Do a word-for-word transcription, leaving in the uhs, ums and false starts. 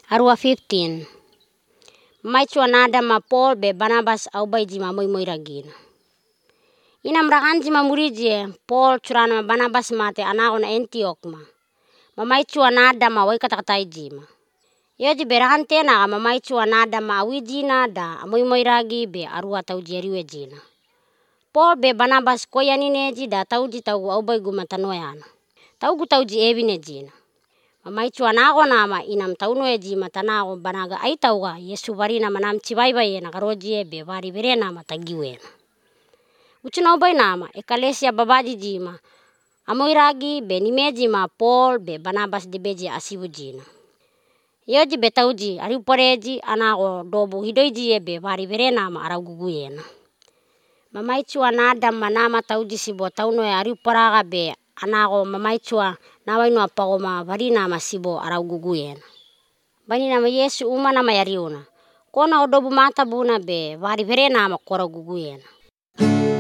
Arua fifteen. Maichua nada ma Paul be Barnabas au bai jima moi-moi ragina. Ina mrakan jima murije Paul curana ma Barnabas mate anago na Antioch ma. Mamaichua nada ma wai kata-katai jima. Yoji berakan tena ma maichua nada ma awijina da moi-moi ragi be arua tau jeriwe jina. Paul be Barnabas koyanine ji da tauji tau au bai guma tanoyana. Tau gu tauji ewine jina. Mamaichua nago nama inam taunoe jima tanago banaga ai tauga Yesu varina manam cibai-bai na karojie be vari verena ma tagiwena. Uchina bai nama ekalesia babaji jima amoi ragi be nimeji ma Paul be Barnabas debeji asibu jina. Yoji be tauji ari upareji anago dobu hidoiji be vari verena ma arau guguyena. Mamaichua nada manama tauji sibo taunoe ari uparaga be anago mamaichua nawainu apagoma varina ma sibo arau guguyena. Bani nama Yesu uma nama yariuna. Kona odobu mata buna be vari verena ma korau guguyena.